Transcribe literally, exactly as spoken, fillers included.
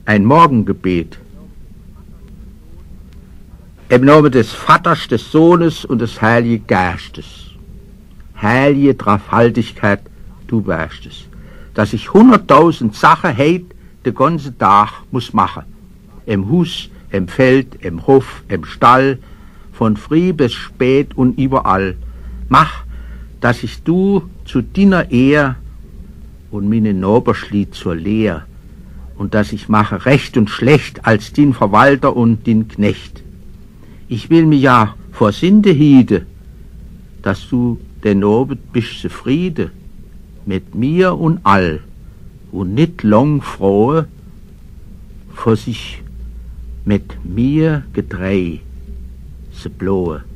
Ein Morgengebet. Im Namen des Vaters, des Sohnes und des Heiligen Geistes. Heilige Dreifaltigkeit, du weißt es, dass ich hunderttausend Sachen heit den ganzen Tag muss machen. Im Hus, im Feld, im Hof, im Stall, von früh bis spät und überall. Mach, dass ich du zu deiner Ehr und meine Nachbarschlied zur Lehr und dass ich mache recht und schlecht als din Verwalter und din Knecht. Ich will mir ja vor Sinde hiede, dass du den Abend bist zufrieden mit mir und all und nicht lang frohe vor sich mit mir gedreh se blohe.